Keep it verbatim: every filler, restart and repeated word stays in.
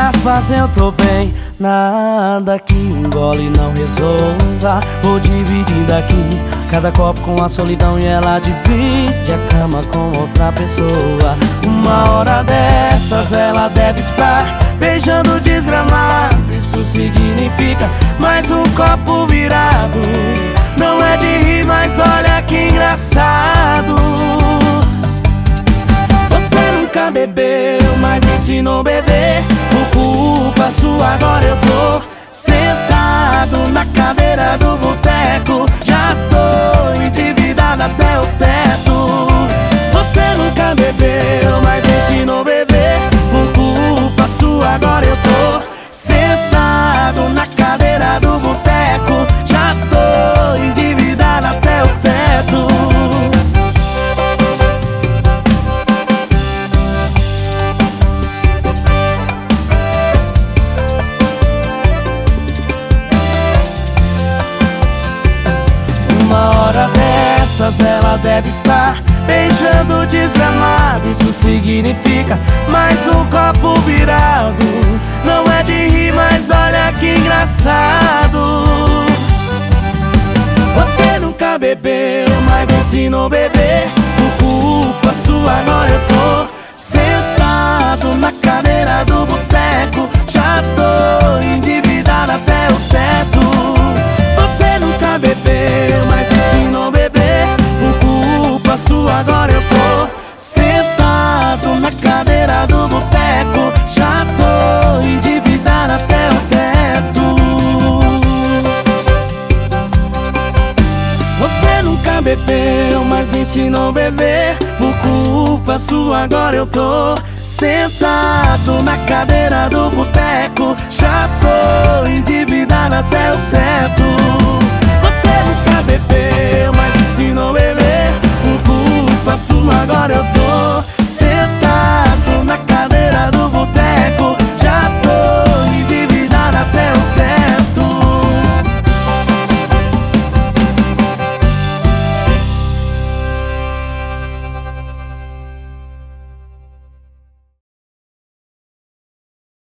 aspas eu tô bem. Nada que engole não resolva. Vou dividindo aqui cada copo com a solidão e ela divide a cama com outra pessoa. Uma hora dessas ela deve estar beijando o desgramado. Isso significa mais um copo virado. Não é de rir, mas olha que engraçado. Você nunca bebeu, mas me ensinou a beber. Por culpa sua agora eu tô sentado na cadeira do boteco. Já tô endividado até o teto. Você nunca bebeu, mas me ensinou a beber. Por culpa sua agora eu tô sentado na cadeira do boteco. Já tô endividado até o teto. Uma hora dessas ela deve estar beijando o desgramado. Isso significa mais um copo virado. Não é de rir, mas olha que engraçado. Você nunca bebeu, mas me ensinou a beber. Por culpa sua agora eu tô sentado na cadeira do boteco. Já tô endividado até o teto. Você nunca bebeu, mas me ensinou a beber. Por culpa sua agora eu tô sentado na cadeira do boteco. Já tô endividado até o teto. Você nunca bebeu, mas me ensinou a beber. Por culpa sua agora eu tô sentado na cadeira do boteco. Já tô endividado até o teto. Você nunca bebeu, mas me ensinou a beber. Por culpa sua agora eu tô